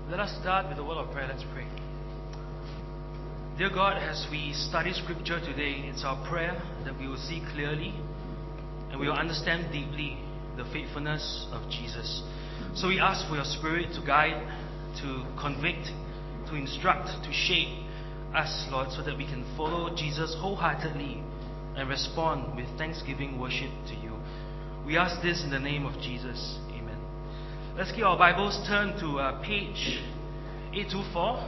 Let us start with a word of prayer. Let's pray. Dear God, as we study Scripture today, it's our prayer that we will see clearly and we will understand deeply the faithfulness of Jesus. So we ask for your Spirit to guide, to convict, to instruct, to shape us, Lord, so that we can follow Jesus wholeheartedly and respond with thanksgiving worship to you. We ask this in the name of Jesus. Amen. Let's keep our Bibles turned to page 824.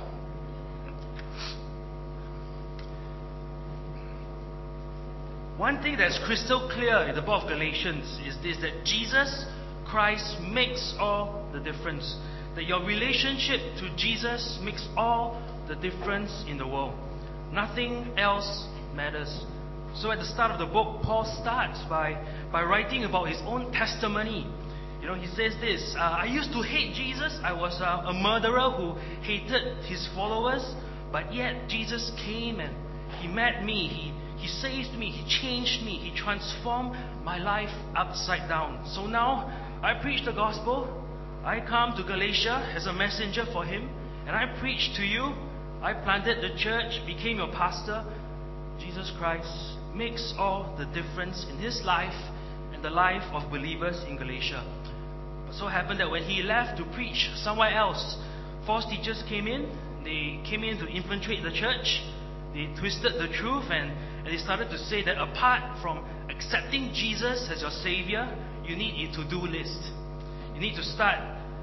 One thing that's crystal clear in the book of Galatians is this, that Jesus Christ makes all the difference. That your relationship to Jesus makes all the difference in the world. Nothing else matters. So at the start of the book, Paul starts by writing about his own testimony. He says this, I used to hate Jesus. I was a murderer who hated his followers. But yet Jesus came and he met me. He saved me. He changed me. He transformed my life upside down. So now I preach the gospel. I come to Galatia as a messenger for him. And I preach to you. I planted the church, became your pastor. Jesus Christ makes all the difference in his life and the life of believers in Galatia. But so happened that when he left to preach somewhere else, false teachers came in. They came in to infiltrate the church. They twisted the truth and they started to say that apart from accepting Jesus as your Savior, you need a to-do list. You need to start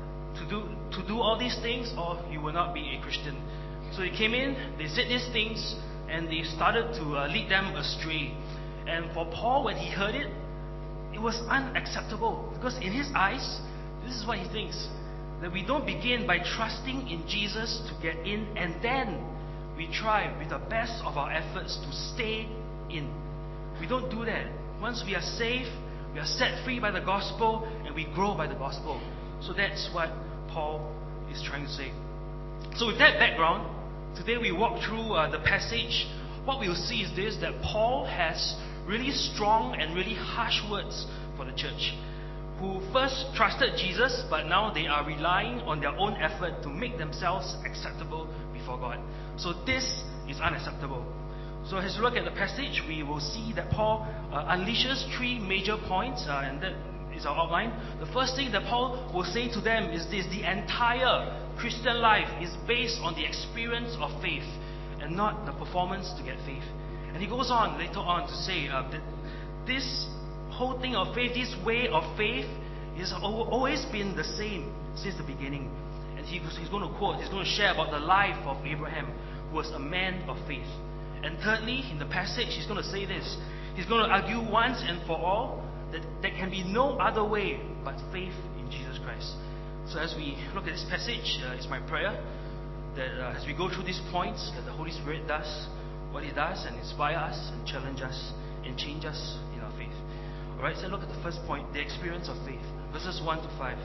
to do all these things or you will not be a Christian. So they came in, they said these things, and they started to lead them astray. And for Paul, when he heard it, it was unacceptable. Because in his eyes, this is what he thinks, that we don't begin by trusting in Jesus to get in, and then we try with the best of our efforts to stay in. We don't do that. Once we are saved, we are set free by the gospel, and we grow by the gospel. So that's what Paul is trying to say. So with that background, today we walk through the passage. What we'll see is this, that Paul has really strong and really harsh words for the church, who first trusted Jesus, but now they are relying on their own effort to make themselves acceptable before God. So this is unacceptable. So as we look at the passage, we will see that Paul unleashes three major points, and that is our outline. The first thing that Paul will say to them is this: the entire Christian life is based on the experience of faith and not the performance to get faith. And he goes on later on to say that this whole thing of faith, this way of faith, has always been the same since the beginning. And he's going to share about the life of Abraham, who was a man of faith. And thirdly, in the passage, he's going to say this. He's going to argue once and for all that there can be no other way but faith in Jesus Christ. So as we look at this passage, it's my prayer that as we go through these points, that the Holy Spirit does what He does and inspire us and challenge us and change us in our faith. Alright, so look at the first point, the experience of faith. Verses 1 to 5.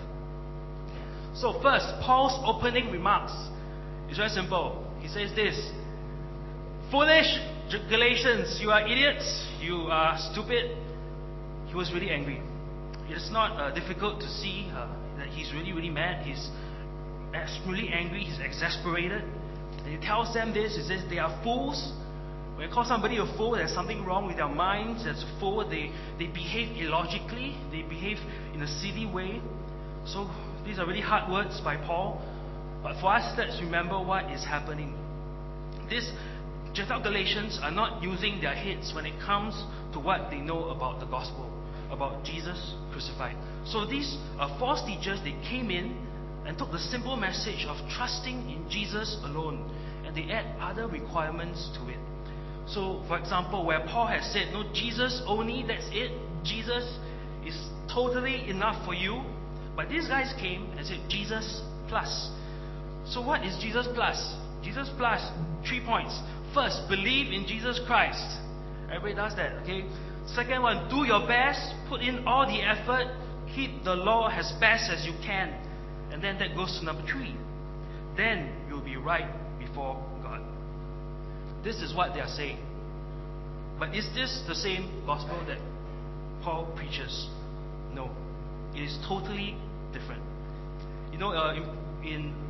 So first, Paul's opening remarks is very simple. He says this: foolish Galatians, you are idiots, you are stupid. He was really angry. It's not difficult to see that he's really, really mad. He's really angry. He's exasperated. And he tells them this. He says they are fools. When you call somebody a fool, there's something wrong with their minds. As a fool, they behave illogically. They behave in a silly way. So these are really hard words by Paul. But for us, let's remember what is happening. These Gentile Galatians are not using their heads when it comes to what they know about the gospel, about Jesus crucified. So these false teachers, they came in and took the simple message of trusting in Jesus alone, and they add other requirements to it. So, for example, where Paul has said, no, Jesus only, that's it. Jesus is totally enough for you. But these guys came and said, Jesus plus. So what is Jesus plus? Jesus plus, 3 points. First, believe in Jesus Christ. Everybody does that, okay? Second one, do your best, put in all the effort, keep the law as best as you can. And then that goes to number 3. Then you'll be right before God. This is what they are saying. But is this the same gospel that Paul preaches? No. It is totally different. In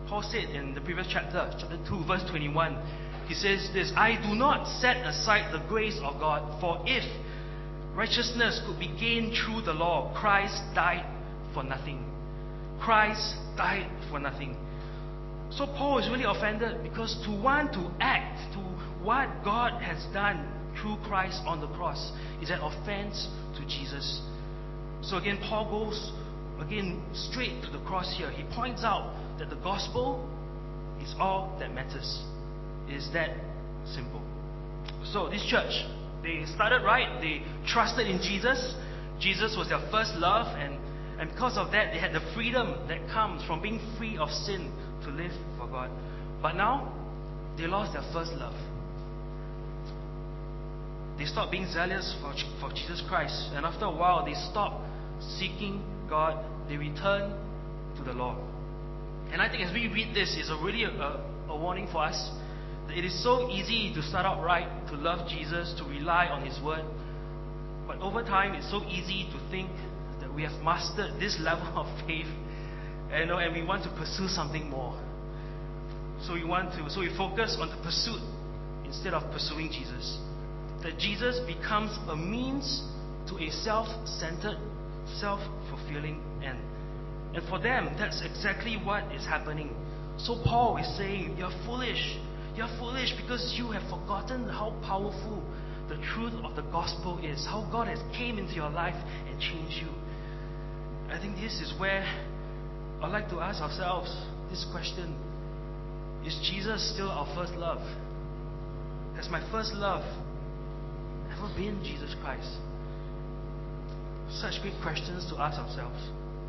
Paul said in the previous chapter 2, verse 21, he says this, I do not set aside the grace of God, for if righteousness could be gained through the law, Christ died for nothing. Christ died for nothing. So Paul is really offended because to want to act to what God has done through Christ on the cross is an offense to Jesus. So again, Paul goes straight to the cross here. He points out that the gospel is all that matters. It is that simple. So this church, they started right. They trusted in Jesus. Jesus was their first love, and because of that, they had the freedom that comes from being free of sin to live for God. But now, they lost their first love. They stopped being zealous for Jesus Christ, and after a while, they stopped seeking God. They returned to the law. And I think as we read this, it's really a warning for us. It is so easy to start out right, to love Jesus, to rely on His word. But over time, it's so easy to think that we have mastered this level of faith, and we want to pursue something more. So we focus on the pursuit instead of pursuing Jesus. That Jesus becomes a means to a self-centered, self-fulfilling end. And for them, that's exactly what is happening. So Paul is saying, you're foolish. You're foolish because you have forgotten how powerful the truth of the gospel is, how God has came into your life and changed you. I think this is where I'd like to ask ourselves this question. Is Jesus still our first love? Has my first love ever been Jesus Christ? Such great questions to ask ourselves.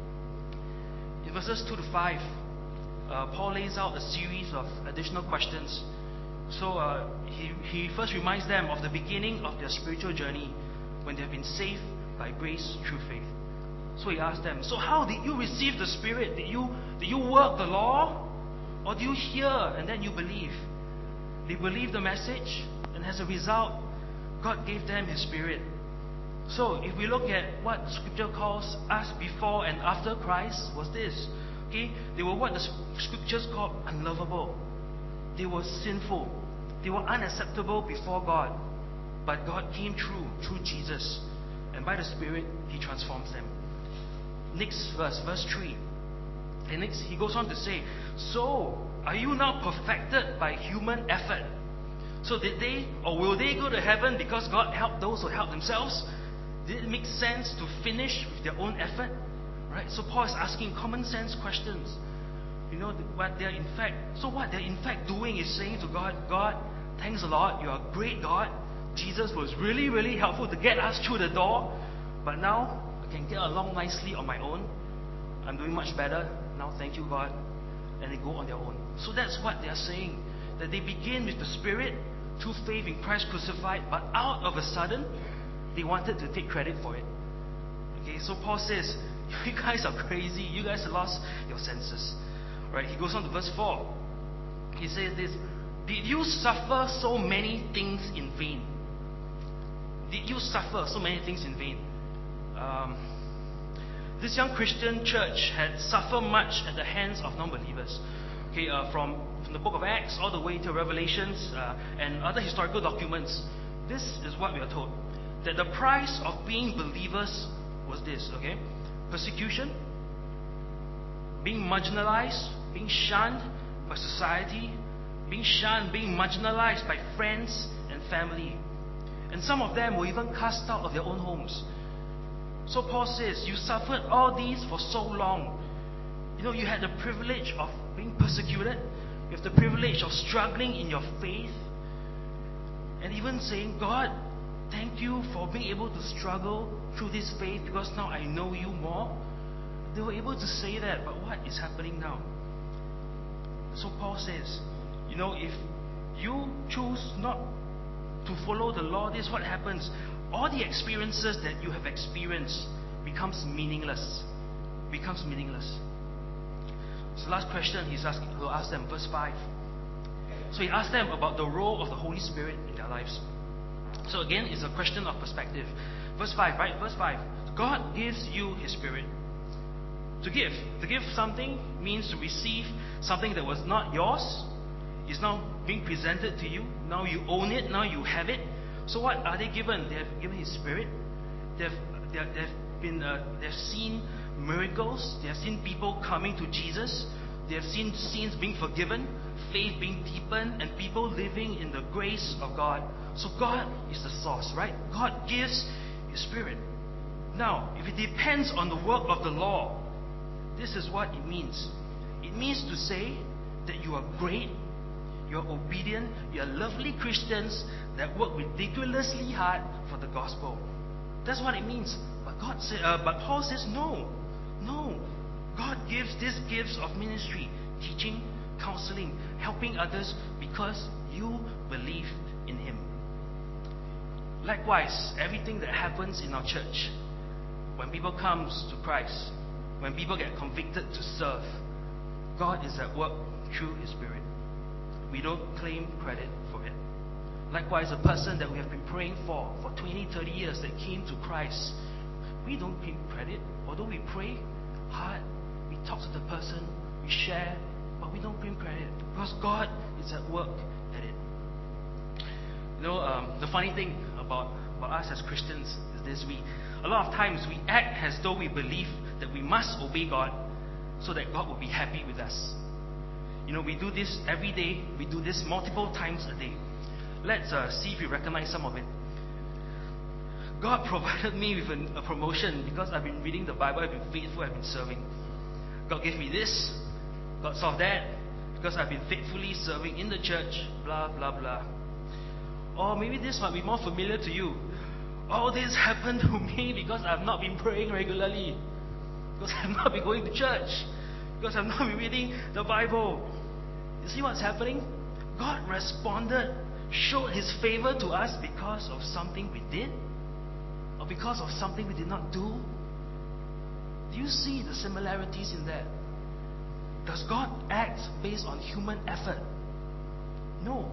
In verses 2 to 5, Paul lays out a series of additional questions. So he first reminds them of the beginning of their spiritual journey when they have been saved by grace through faith. So he asks them, so how did you receive the Spirit? Did you work the law? Or do you hear and then you believe? They believed the message, and as a result, God gave them His Spirit. So if we look at what the Scripture calls us before and after Christ, was this. Okay? They were what the Scriptures call unlovable. They were sinful. They were unacceptable before God. But God came through Jesus. And by the Spirit, He transforms them. Next verse 3. And next, he goes on to say, so, are you now perfected by human effort? So did they, or will they go to heaven because God helped those who help themselves? Did it make sense to finish with their own effort? Right? So Paul is asking common sense questions. What they're in fact doing is saying to God, God, thanks a lot, you're a great God. Jesus was really, really helpful to get us through the door. But now, I can get along nicely on my own. I'm doing much better. Now, thank you, God. And they go on their own. So that's what they are saying. That they begin with the Spirit through faith in Christ crucified, but out of a sudden, they wanted to take credit for it. Okay, so Paul says, you guys are crazy. You guys have lost your senses. Right? He goes on to verse 4. He says this, did you suffer so many things in vain? Did you suffer so many things in vain? This young Christian church had suffered much at the hands of non-believers. Okay, from the book of Acts all the way to Revelations and other historical documents. This is what we are told. That the price of being believers was this, okay? Persecution, being marginalized, being shunned by society, being shunned, being marginalized by friends and family. And some of them were even cast out of their own homes. So Paul says, you suffered all these for so long. You had the privilege of being persecuted. You have the privilege of struggling in your faith. And even saying, God, thank you for being able to struggle through this faith because now I know you more. They were able to say that, but what is happening now? So Paul says, if you choose not to follow the law, this is what happens. All the experiences that you have experienced becomes meaningless. So last question he'll ask them, verse 5. So he asked them about the role of the Holy Spirit in their lives. So again, it's a question of perspective. Verse 5, right? Verse 5. God gives you His Spirit. To give. To give something means to receive something that was not yours. It's now being presented to you. Now you own it. Now you have it. So what are they given? They have given His Spirit. They've seen miracles. They have seen people coming to Jesus. They have seen sins being forgiven, faith being deepened, and people living in the grace of God. So God is the source, right? God gives His Spirit. Now, if it depends on the work of the law, this is what it means. It means to say that you are great, you are obedient, you are lovely Christians that work ridiculously hard for the gospel. That's what it means. But Paul says no. God gives these gifts of ministry, teaching, counseling, helping others because you believed in Him. Likewise, everything that happens in our church, when people come to Christ, when people get convicted to serve, God is at work through His Spirit. We don't claim credit for it. Likewise, a person that we have been praying for 20, 30 years that came to Christ, we don't claim credit. Although we pray hard, we talk to the person, we share, but we don't claim credit because God is at work at it. The funny thing about us as Christians is this: a lot of times we act as though we believe that we must obey God so that God will be happy with us. We do this every day. We do this multiple times a day. Let's see if you recognize some of it. God provided me with a promotion because I've been reading the Bible, I've been faithful, I've been serving. God gave me this, God solved that, because I've been faithfully serving in the church, blah, blah, blah. Or maybe this might be more familiar to you. All this happened to me because I've not been praying regularly, because I've not been going to church, because I've not been reading the Bible. You see what's happening? God responded, showed His favor to us because of something we did, or because of something we did not do. Do you see the similarities in that? Does God act based on human effort? No.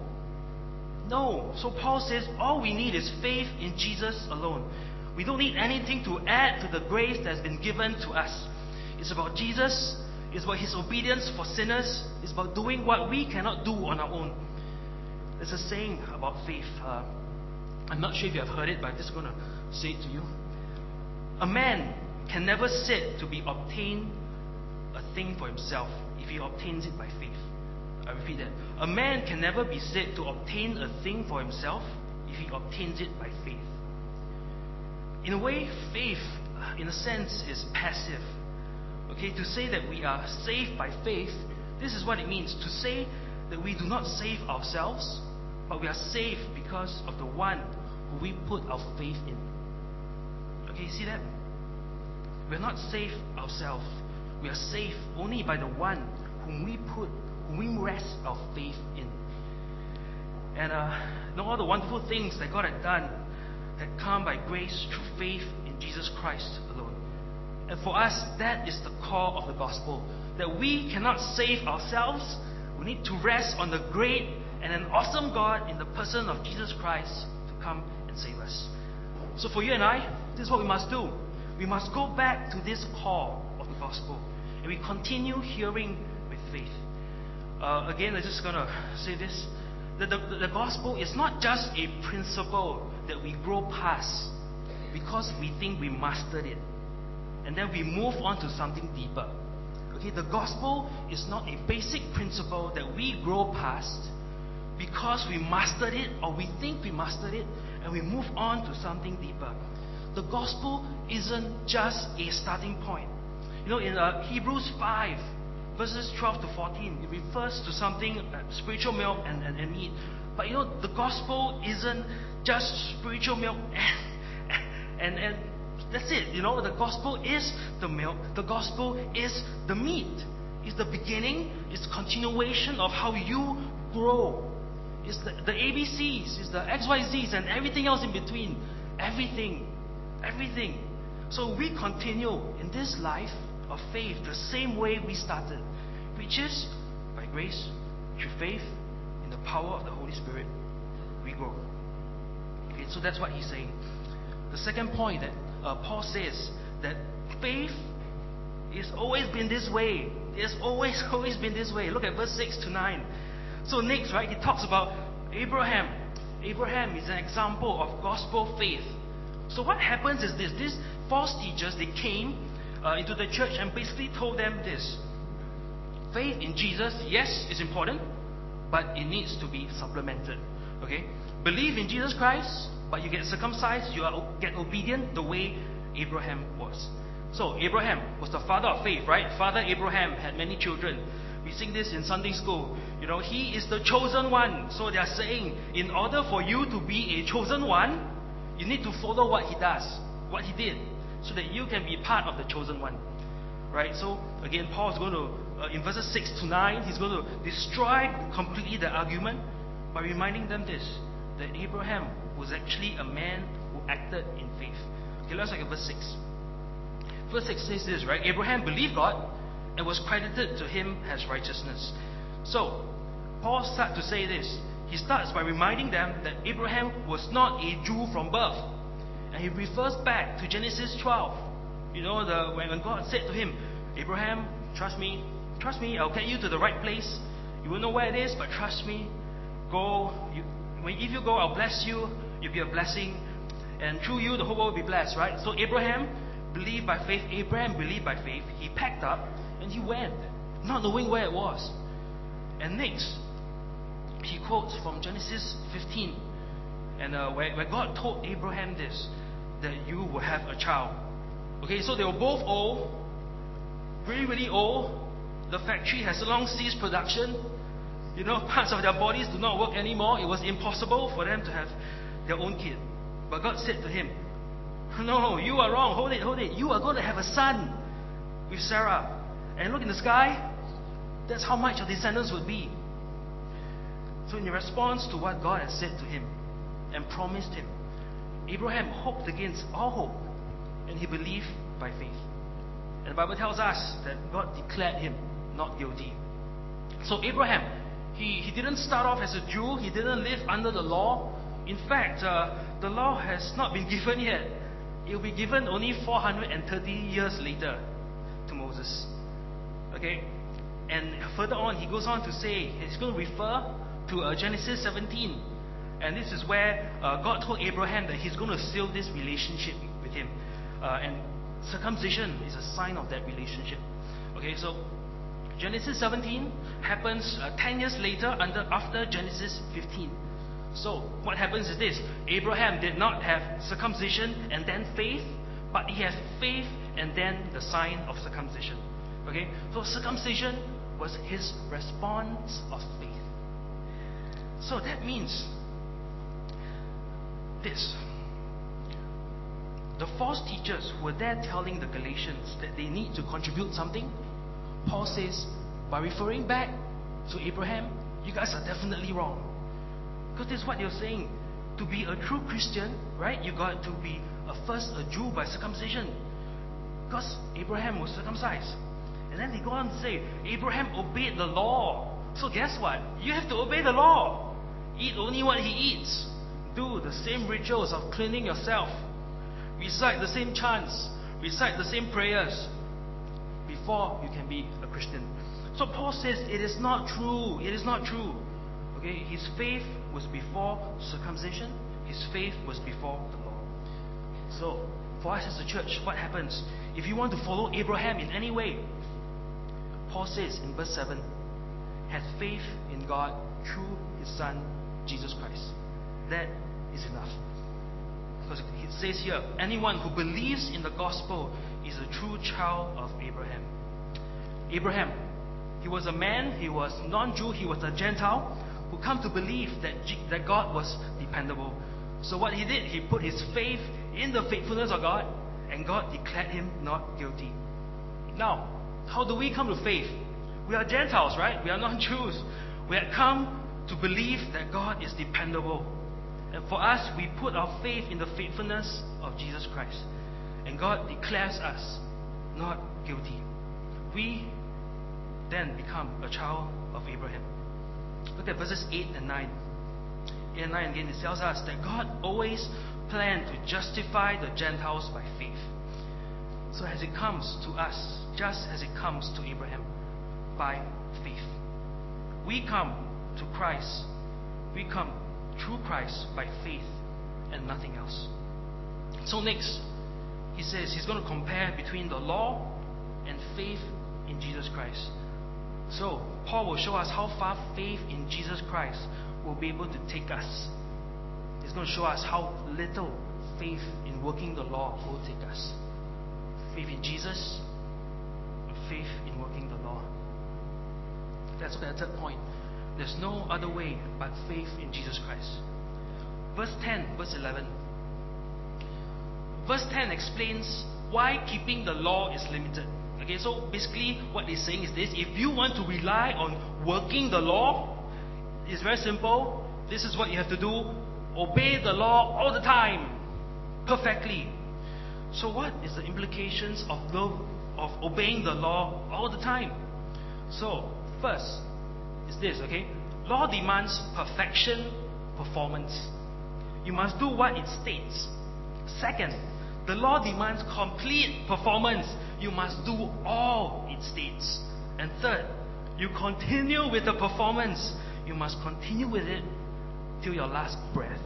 So Paul says all we need is faith in Jesus alone. We don't need anything to add to the grace that's been given to us. It's about Jesus. It's about His obedience for sinners. It's about doing what we cannot do on our own. There's a saying about faith. I'm not sure if you have heard it, but I'm just going to say it to you. A man can never said to be obtained a thing for himself if he obtains it by faith. I repeat that. A man can never be said to obtain a thing for himself if he obtains it by faith. In a way, faith, in a sense, is passive. Okay, to say that we are saved by faith, this is what it means. To say that we do not save ourselves, but we are saved because of the one who we put our faith in. Okay, you see that? We're not saved ourselves. We are saved only by the one whom we rest our faith in. And all the wonderful things that God had done had come by grace through faith in Jesus Christ alone. And for us, that is the core of the gospel. That we cannot save ourselves. We need to rest on the great and an awesome God in the person of Jesus Christ to come and save us. So for you and I, this is what we must do. We must go back to this core of the gospel. And we continue hearing with faith. Again, I'm just going to say this. The gospel is not just a principle that we grow past because we think we mastered it. And then we move on to something deeper. Okay, the gospel is not a basic principle that we grow past because we mastered it or we think we mastered it and we move on to something deeper. The gospel isn't just a starting point. In Hebrews 5, verses 12 to 14, it refers to something, spiritual milk and meat. But the gospel isn't just spiritual milk and that's it. The gospel is the milk. The gospel is the meat. It's the beginning. It's the continuation of how you grow. It's the ABCs. It's the XYZs and everything else in between. Everything. So we continue in this life of faith the same way we started, which is by grace, through faith, in the power of the Holy Spirit, we grow. Okay, so that's what he's saying. The second point that Paul says that faith It's always been this way. It's always been this way. Look at verse 6 to 9. So next, right, he talks about Abraham. Abraham is an example of gospel faith. So what happens is this. These false teachers, they came into the church and basically told them this. Faith in Jesus, yes, is important, but it needs to be supplemented. Okay? Believe in Jesus Christ, but you get circumcised, you get obedient the way Abraham was. So Abraham was the father of faith, right? Father Abraham had many children. We sing this in Sunday school. You know, he is the chosen one. So they are saying, in order for you to be a chosen one, you need to follow what he does, what he did, so that you can be part of the chosen one. Right? So again, Paul is going to, in verses 6 to 9, he's going to destroy completely the argument by reminding them this, that Abraham was actually a man who acted in faith. Okay, let's look at verse 6. Verse 6 says this, right? Abraham believed God and was credited to him as righteousness. So, Paul starts to say this. He starts by reminding them that Abraham was not a Jew from birth. And he refers back to Genesis 12. You know, when God said to him, Abraham, trust me, I'll get you to the right place. You won't know where it is, but trust me. Go. If you go, I'll bless you. You'll be a blessing. And through you, the whole world will be blessed, right? So Abraham believed by faith. He packed up and he went, not knowing where it was. And next, he quotes from Genesis 15, and where God told Abraham this, that you will have a child. Okay, so they were both old, really, really old. The factory has long ceased production. You know, parts of their bodies do not work anymore. It was impossible for them to have their own kid. But God said to him, no, you are wrong. Hold it. You are going to have a son with Sarah. And look in the sky. That's how much your descendants would be. So in response to what God had said to him and promised him, Abraham hoped against all hope, and he believed by faith. And the Bible tells us that God declared him not guilty. So Abraham, he didn't start off as a Jew. He didn't live under the law. In fact, the law has not been given yet. It will be given only 430 years later to Moses. Okay? And further on, he goes on to say, he's going to refer to Genesis 17. And this is where God told Abraham that he's going to seal this relationship with him. And circumcision is a sign of that relationship. Okay, so Genesis 17 happens 10 years later after Genesis 15. So what happens is this. Abraham did not have circumcision and then faith, but he has faith and then the sign of circumcision. Okay, so circumcision was his response of faith. So that means this. The false teachers were there telling the Galatians that they need to contribute something. Paul says, by referring back to Abraham, you guys are definitely wrong. Because this is what they're saying. To be a true Christian, right, you got to be first a Jew by circumcision. Because Abraham was circumcised. And then they go on to say, Abraham obeyed the law. So guess what? You have to obey the law. Eat only what he eats. Do the same rituals of cleaning yourself. Recite the same chants. Recite the same prayers before you can be a Christian. So Paul says it is not true. It is not true. Okay, his faith was before circumcision. His faith was before the law. So, for us as a church, what happens? If you want to follow Abraham in any way, Paul says in verse 7, have faith in God through his Son, Jesus Christ. That is enough. Because it says here, anyone who believes in the gospel is a true child of Abraham. Abraham, he was a man, he was non-Jew, he was a Gentile, who come to believe that God was dependable. So what he did, he put his faith in the faithfulness of God, and God declared him not guilty. Now, how do we come to faith? We are Gentiles, right? We are non-Jews. We have come to believe that God is dependable. And for us, we put our faith in the faithfulness of Jesus Christ. And God declares us not guilty. We then become a child of Abraham. Look at verses 8 and 9. 8 and 9 again, it tells us that God always planned to justify the Gentiles by faith. So as it comes to us, just as it comes to Abraham, by faith. We come to Christ. We come through Christ by faith and nothing else. So next, he says he's going to compare between the law and faith in Jesus Christ. So Paul will show us how far faith in Jesus Christ will be able to take us. He's going to show us how little faith in working the law will take us. Faith in Jesus, and faith in working the law. Let's look at the third point. There's no other way but faith in Jesus Christ. Verse 10, verse 11. Verse 10 explains why keeping the law is limited. Okay, so basically what he's saying is this: if you want to rely on working the law, it's very simple. This is what you have to do. Obey the law all the time, perfectly. So what is the implications of obeying the law all the time? So first is this, okay? Law demands perfection, performance. You must do what it states. Second, the law demands complete performance. You must do all it states. And third, you continue with the performance. You must continue with it till your last breath.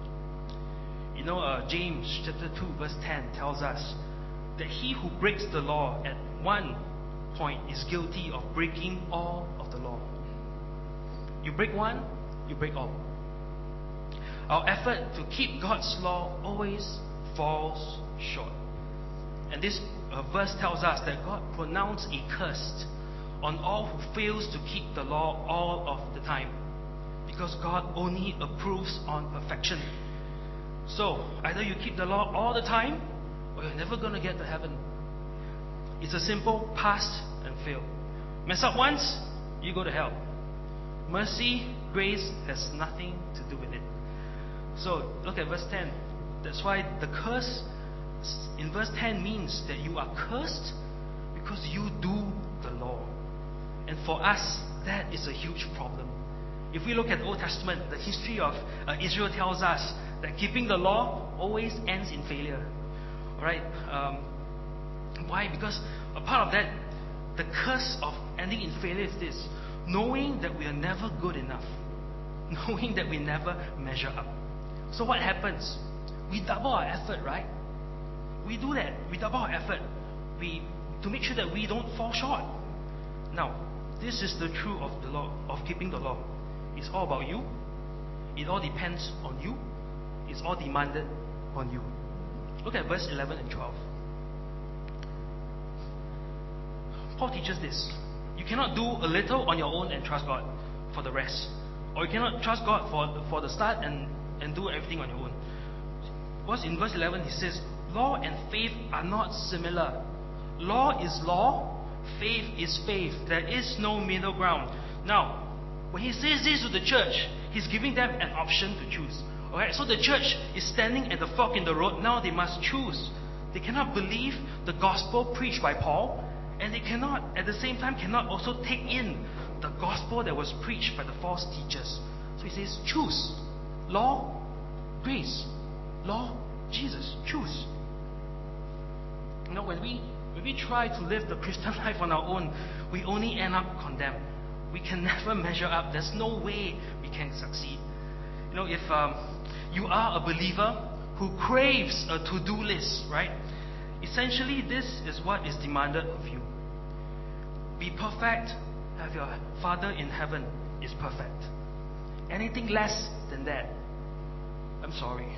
You know, James chapter 2 verse 10 tells us that he who breaks the law at one point is guilty of breaking all of the law. You break one, you break all. Our effort to keep God's law always falls short. And this verse tells us that God pronounced a curse on all who fails to keep the law all of the time, because God only approves on perfection. So either you keep the law all the time, or you're never going to get to heaven. It's a simple pass and fail. Mess up once, you go to hell. Mercy, grace has nothing to do with it. So look at verse 10. That's why the curse in verse 10 means that you are cursed because you do the law. And for us, that is a huge problem. If we look at the Old Testament, the history of Israel tells us that keeping the law always ends in failure. Alright? Why? Because a part of that, the curse of ending in failure is this: knowing that we are never good enough, knowing that we never measure up. So what happens? We double our effort, right? We do that. We double our effort to make sure that we don't fall short. Now, this is the truth of the law, of keeping the law. It's all about you. It all depends on you. It's all demanded on you. Look at verse 11 and 12. Paul teaches this: you cannot do a little on your own and trust God for the rest. Or you cannot trust God for the start and do everything on your own. Because in verse 11 he says, law and faith are not similar. Law is law, faith is faith. There is no middle ground. Now, when he says this to the church, he's giving them an option to choose. Alright, so the church is standing at the fork in the road. Now they must choose. They cannot believe the gospel preached by Paul, and they cannot, at the same time, cannot also take in the gospel that was preached by the false teachers. So he says, choose. Law, grace. Law, Jesus. Choose. You know, when we try to live the Christian life on our own, we only end up condemned. We can never measure up. There's no way we can succeed. You know, if you are a believer who craves a to-do list, right? Essentially, this is what is demanded of you. Be perfect, have your Father in heaven is perfect. Anything less than that, I'm sorry.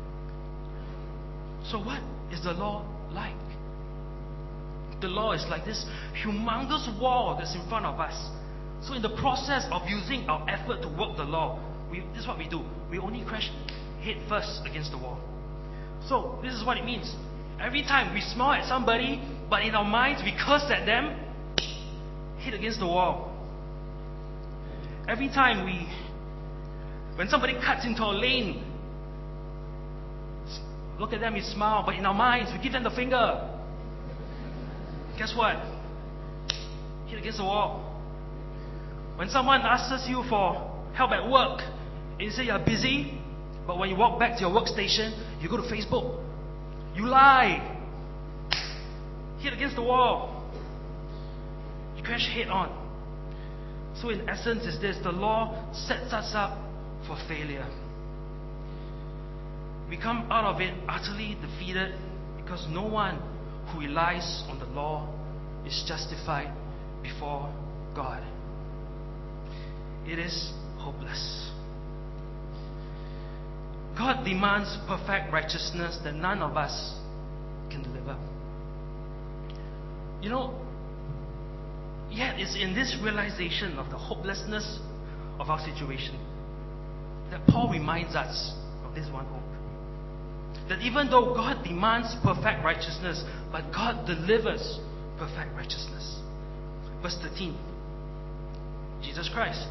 So what is the law like? The law is like this humongous wall that's in front of us. So in the process of using our effort to work the law, this is what we do. We only crash head first against the wall. So this is what it means. Every time we smile at somebody, but in our minds we curse at them, hit against the wall. Every time when somebody cuts into our lane, look at them, we smile, but in our minds we give them the finger. Guess what? Hit against the wall. When someone asks you for help at work, and you say you're busy, but when you walk back to your workstation, you go to Facebook. You lie. hit against the wall. You crash head on. So in essence is this: the law sets us up for failure. We come out of it utterly defeated because no one who relies on the law is justified before God. It is hopeless. God demands perfect righteousness that none of us can deliver. Yet it's in this realization of the hopelessness of our situation that Paul reminds us of this one hope. That even though God demands perfect righteousness, but God delivers perfect righteousness. Verse 13. Jesus Christ.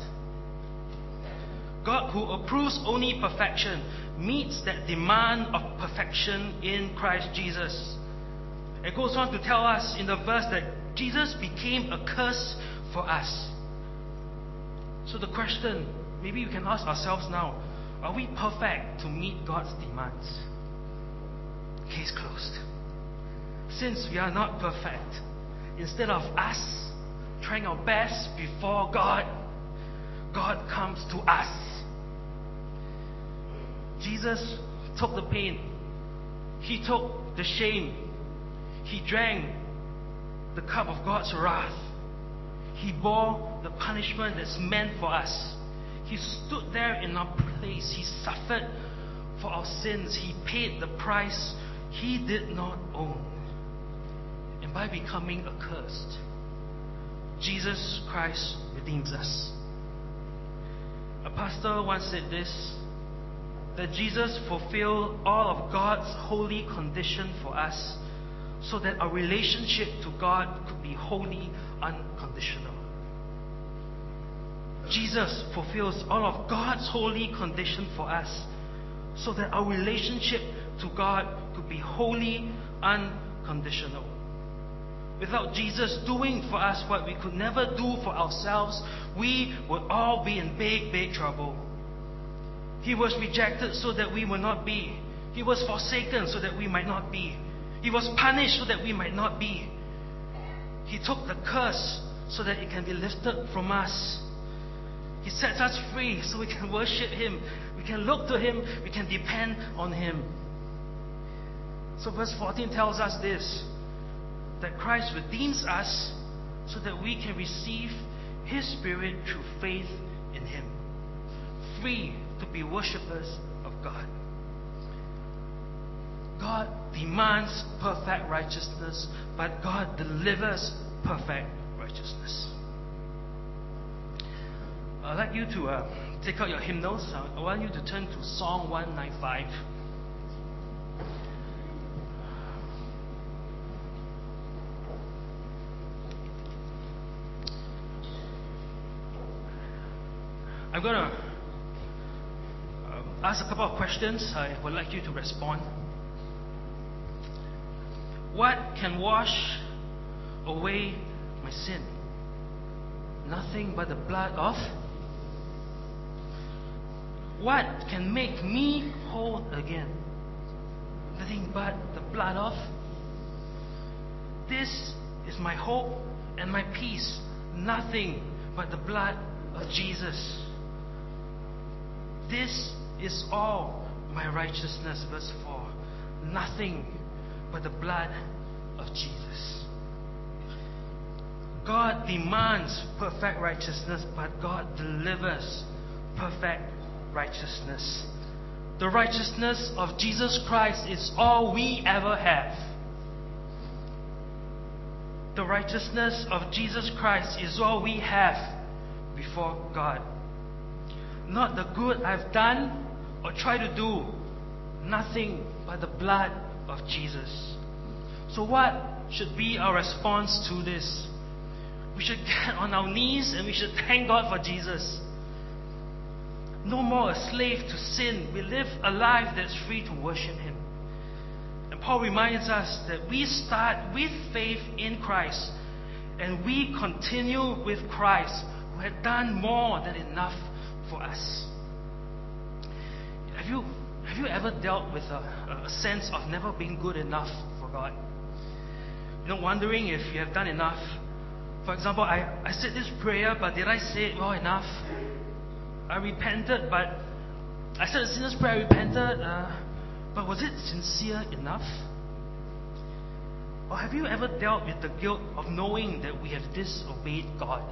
God, who approves only perfection, meets that demand of perfection in Christ Jesus. It goes on to tell us in the verse that Jesus became a curse for us. So the question, maybe we can ask ourselves now, are we perfect to meet God's demands? Case closed. Since we are not perfect, instead of us trying our best before God, God comes to us. Jesus took the pain. He took the shame. He drank the cup of God's wrath. He bore the punishment that's meant for us. He stood there in our place. He suffered for our sins. He paid the price He did not own. And by becoming accursed, Jesus Christ redeems us. A pastor once said this, that Jesus fulfilled all of God's holy condition for us so that our relationship to God could be wholly unconditional. Jesus fulfills all of God's holy condition for us so that our relationship to God could be wholly unconditional. Without Jesus doing for us what we could never do for ourselves, we would all be in big, big trouble. He was rejected so that we would not be. He was forsaken so that we might not be. He was punished so that we might not be. He took the curse so that it can be lifted from us. He sets us free so we can worship Him. We can look to Him. We can depend on Him. So verse 14 tells us this, that Christ redeems us so that we can receive His Spirit through faith in Him. Free to be worshippers of God. God demands perfect righteousness, but God delivers perfect righteousness. I'd like you to take out your hymnals. I want you to turn to Psalm 195. I'm going to ask a couple of questions. I would like you to respond. What can wash away my sin? Nothing but the blood of. What can make me whole again? Nothing but the blood of. This is my hope and my peace. Nothing but the blood of Jesus. This is all my righteousness, verse 4. Nothing but the blood of Jesus. God demands perfect righteousness, but God delivers perfect righteousness. The righteousness of Jesus Christ is all we ever have. The righteousness of Jesus Christ is all we have before God. Not the good I've done or try to do. Nothing but the blood of Jesus. So what should be our response to this? We should get on our knees and we should thank God for Jesus. No more a slave to sin. We live a life that's free to worship Him. And Paul reminds us that we start with faith in Christ and we continue with Christ, who had done more than enough for us. Have you ever dealt with a sense of never being good enough for God? wondering if you have done enough. For example, I said this prayer, but did I say it well enough? I repented, but I said the sinner's prayer, I repented, but was it sincere enough? Or have you ever dealt with the guilt of knowing that we have disobeyed God?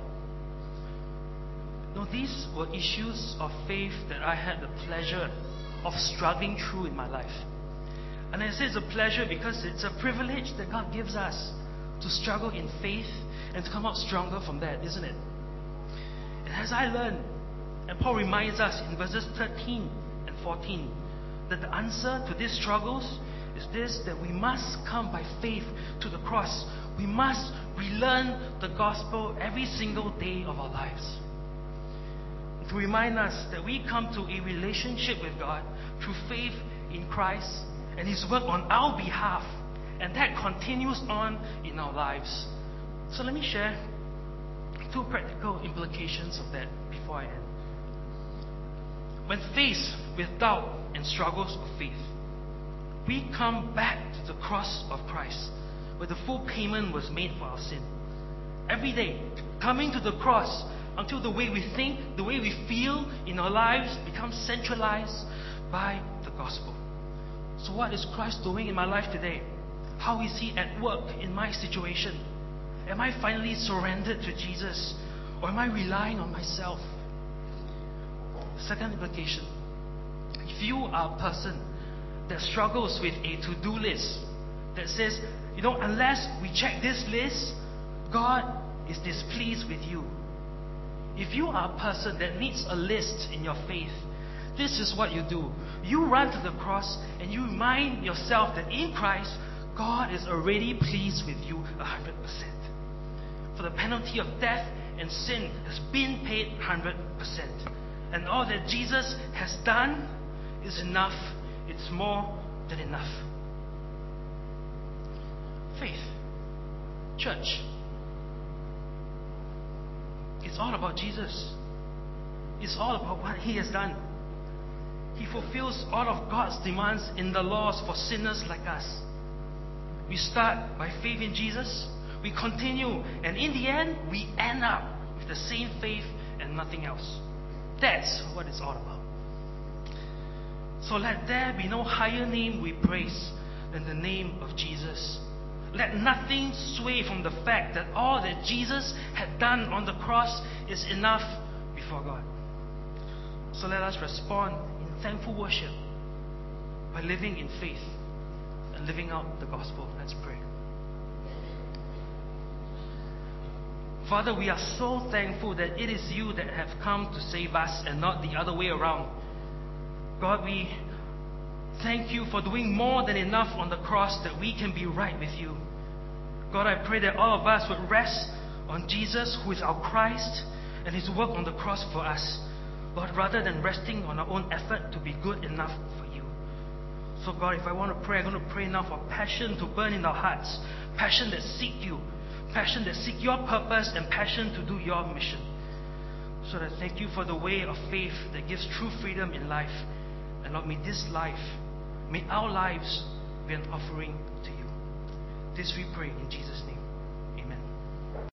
These were issues of faith that I had the pleasure of struggling through in my life. And I say it's a pleasure because it's a privilege that God gives us to struggle in faith and to come out stronger from that, isn't it? And as I learned, and Paul reminds us in verses 13 and 14, that the answer to these struggles is this, that we must come by faith to the cross. We must relearn the gospel every single day of our lives. To remind us that we come to a relationship with God through faith in Christ and His work on our behalf, and that continues on in our lives. So let me share 2 practical implications of that before I end. When faced with doubt and struggles of faith, we come back to the cross of Christ, where the full payment was made for our sin. Every day, coming to the cross until the way we think, the way we feel in our lives becomes centralized by the gospel. So what is Christ doing in my life today? How is He at work in my situation? Am I finally surrendered to Jesus, or am I relying on myself? Second implication, if you are a person that struggles with a to-do list that says, unless we check this list, God is displeased with you. If you are a person that needs a list in your faith, this is what you do. You run to the cross and you remind yourself that in Christ, God is already pleased with you 100%. For the penalty of death and sin has been paid 100%. And all that Jesus has done is enough. It's more than enough. Faith. Church. It's all about Jesus. It's all about what He has done. He fulfills all of God's demands in the laws for sinners like us. We start by faith in Jesus. We continue. And in the end, we end up with the same faith and nothing else. That's what it's all about. So let there be no higher name we praise than the name of Jesus. Let nothing sway from the fact that all that Jesus had done on the cross is enough before God. So let us respond in thankful worship by living in faith and living out the gospel. Let's pray. Father, we are so thankful that it is You that have come to save us and not the other way around. God, we thank You for doing more than enough on the cross that we can be right with You. God, I pray that all of us would rest on Jesus, who is our Christ, and His work on the cross for us. Lord, rather than resting on our own effort to be good enough for You. So God, if I want to pray, I'm going to pray now for passion to burn in our hearts. Passion that seek You. Passion that seek Your purpose, and passion to do Your mission. So I thank You for the way of faith that gives true freedom in life. And Lord, may this life, may our lives be an offering to You. This we pray in Jesus' name.